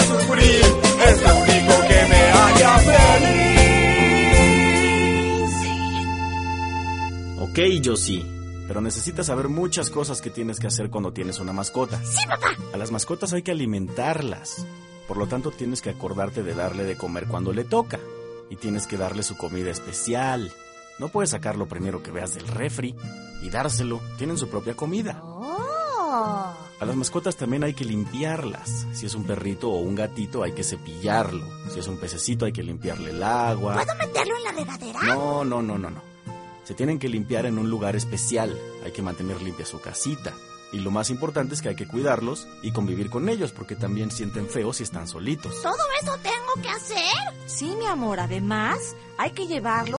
sufrir, es lo único que me haría feliz. Ok, Josie, pero necesitas saber muchas cosas que tienes que hacer cuando tienes una mascota. Sí, papá. A las mascotas hay que alimentarlas. Por lo tanto, tienes que acordarte de darle de comer cuando le toca. Y tienes que darle su comida especial. No puedes sacar lo primero que veas del refri y dárselo. Tienen su propia comida. Oh. A las mascotas también hay que limpiarlas. Si es un perrito o un gatito, hay que cepillarlo. Si es un pececito, hay que limpiarle el agua. ¿Puedo meterlo en la regadera? No. Se tienen que limpiar en un lugar especial. Hay que mantener limpia su casita. Y lo más importante es que hay que cuidarlos y convivir con ellos, porque también sienten feo si están solitos. ¿Todo eso tengo que hacer? Sí, mi amor, además hay que llevarlo